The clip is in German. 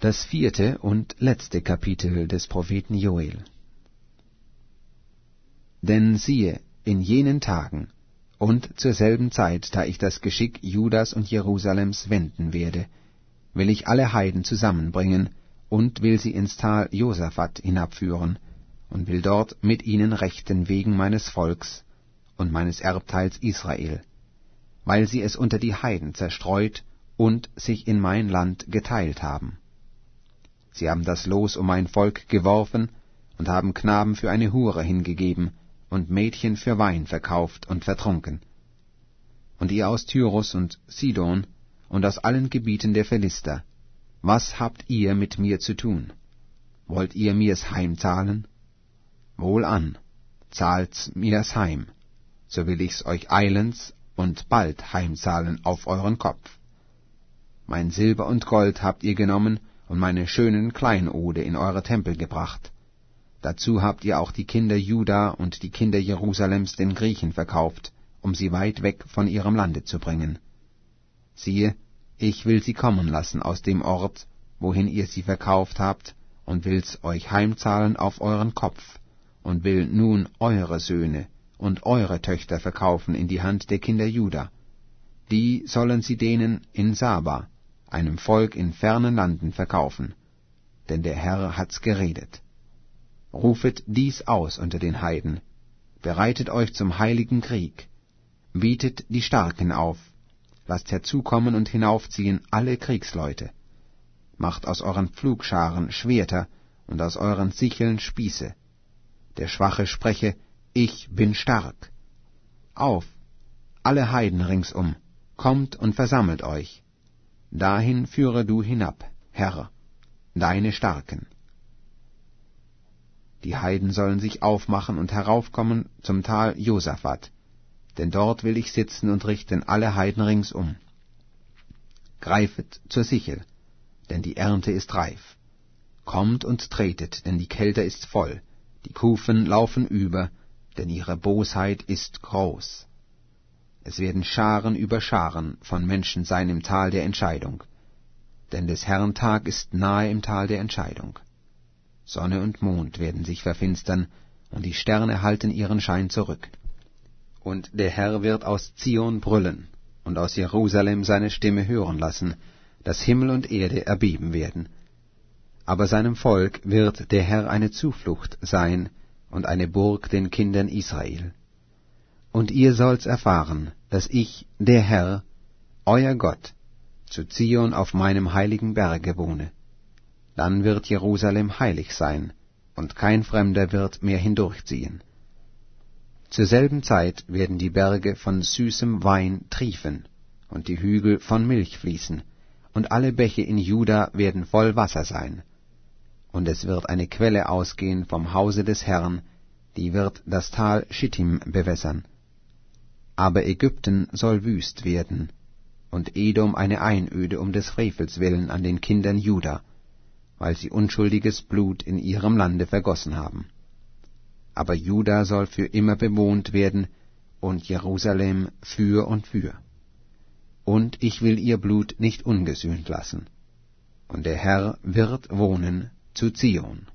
Das 4. und letzte Kapitel des Propheten Joel. Denn siehe, in jenen Tagen und zur selben Zeit, da ich das Geschick Judas und Jerusalems wenden werde, will ich alle Heiden zusammenbringen und will sie ins Tal Josaphat hinabführen und will dort mit ihnen rechten wegen meines Volks und meines Erbteils Israel, weil sie es unter die Heiden zerstreut und sich in mein Land geteilt haben. Sie haben das Los um mein Volk geworfen und haben Knaben für eine Hure hingegeben und Mädchen für Wein verkauft und vertrunken. Und ihr aus Tyrus und Sidon und aus allen Gebieten der Philister, was habt ihr mit mir zu tun? Wollt ihr mir's heimzahlen? Wohlan, zahlt's mir's heim, so will ich's euch eilends und bald heimzahlen auf euren Kopf. Mein Silber und Gold habt ihr genommen und meine schönen Kleinode in eure Tempel gebracht. Dazu habt ihr auch die Kinder Juda und die Kinder Jerusalems den Griechen verkauft, um sie weit weg von ihrem Lande zu bringen. Siehe, ich will sie kommen lassen aus dem Ort, wohin ihr sie verkauft habt, und will's euch heimzahlen auf euren Kopf, und will nun eure Söhne und eure Töchter verkaufen in die Hand der Kinder Juda. Die sollen sie denen in Saba, einem Volk in fernen Landen, verkaufen, denn der Herr hat's geredet. Rufet dies aus unter den Heiden, bereitet euch zum heiligen Krieg, bietet die Starken auf, lasst herzukommen und hinaufziehen alle Kriegsleute, macht aus euren Pflugscharen Schwerter und aus euren Sicheln Spieße. Der Schwache spreche, ich bin stark. Auf, alle Heiden ringsum, kommt und versammelt euch. Dahin führe du hinab, Herr, deine Starken. Die Heiden sollen sich aufmachen und heraufkommen zum Tal Josaphat, denn dort will ich sitzen und richten alle Heiden ringsum. Greifet zur Sichel, denn die Ernte ist reif. Kommt und tretet, denn die Kelter ist voll, die Kufen laufen über, denn ihre Bosheit ist groß. Es werden Scharen über Scharen von Menschen sein im Tal der Entscheidung, denn des Herrn Tag ist nahe im Tal der Entscheidung. Sonne und Mond werden sich verfinstern, und die Sterne halten ihren Schein zurück. Und der Herr wird aus Zion brüllen, und aus Jerusalem seine Stimme hören lassen, dass Himmel und Erde erbeben werden. Aber seinem Volk wird der Herr eine Zuflucht sein und eine Burg den Kindern Israel. Und ihr sollt's erfahren, dass ich, der Herr, euer Gott, zu Zion auf meinem heiligen Berge wohne. Dann wird Jerusalem heilig sein, und kein Fremder wird mehr hindurchziehen. Zur selben Zeit werden die Berge von süßem Wein triefen, und die Hügel von Milch fließen, und alle Bäche in Juda werden voll Wasser sein. Und es wird eine Quelle ausgehen vom Hause des Herrn, die wird das Tal Schittim bewässern. Aber Ägypten soll wüst werden, und Edom eine Einöde um des Frevels willen an den Kindern Juda, weil sie unschuldiges Blut in ihrem Lande vergossen haben. Aber Juda soll für immer bewohnt werden, und Jerusalem für und für. Und ich will ihr Blut nicht ungesühnt lassen. Und der Herr wird wohnen zu Zion.